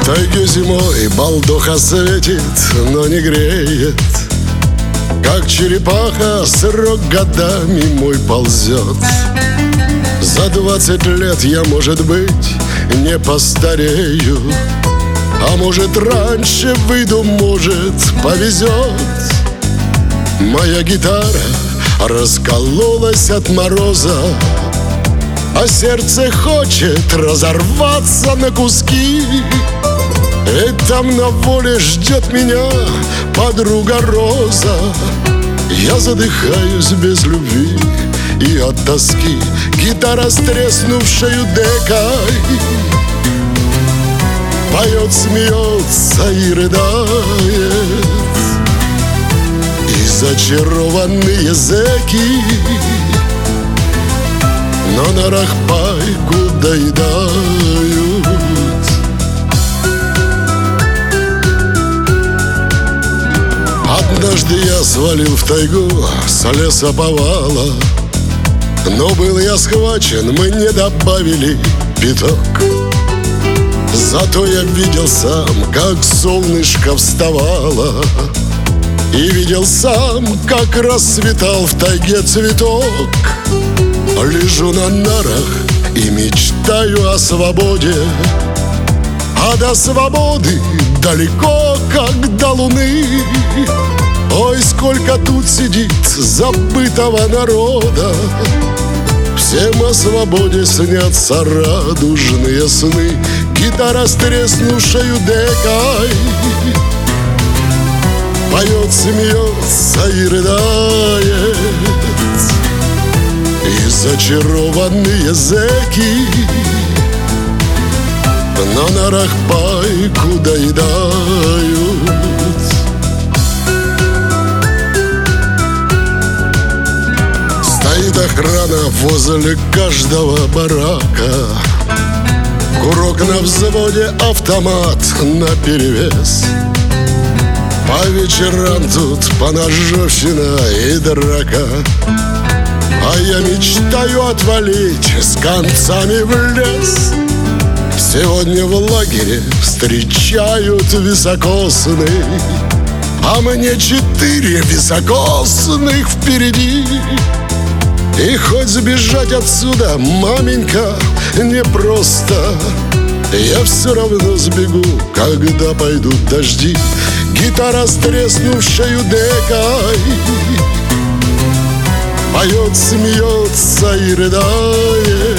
тайге зимой балдоха светит, но не греет. Как черепаха срок годами мой ползет. За 20 лет я, может быть, не постарею, а может, раньше выйду, может, повезет. Моя гитара раскололась от мороза, а сердце хочет разорваться на куски. И там на воле ждет меня подруга Роза. Я задыхаюсь без любви и от тоски. Гитара с треснувшей декой поет, смеется и рыдает. И зачарованные зэки на нарах пайку доедают. Однажды я свалил в тайгу с лесоповала, но был я схвачен, мы не добавили пяток. Зато я видел сам, как солнышко вставало, и видел сам, как расцветал в тайге цветок. Лежу на нарах и мечтаю о свободе, а до свободы далеко, как до луны. Ой, сколько тут сидит забытого народа, всем о свободе снятся радужные сны. Гитара с треснувшей декой поет, смеется и рыдает. И зачарованные зэки на нарах пайку доедают. Стоит охрана возле каждого барака, курок на взводе, автомат наперевес. По вечерам тут поножовщина и драка, а я мечтаю отвалить с концами в лес. Сегодня в лагере встречают високосных, а мне 4 високосных впереди. И хоть сбежать отсюда, маменька, непросто, я все равно сбегу, когда пойдут дожди. Гитара с треснувшей декой поет, смеется и рыдает.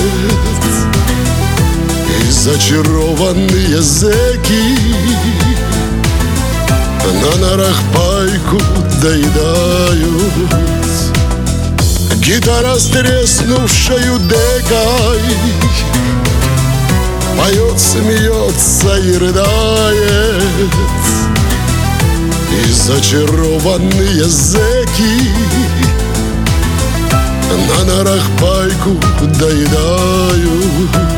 И зачарованные зэки на нарах пайку доедают. Гитара с треснувшей декой поет, смеется и рыдает. И зачарованные зэки на нарах пайку доедают.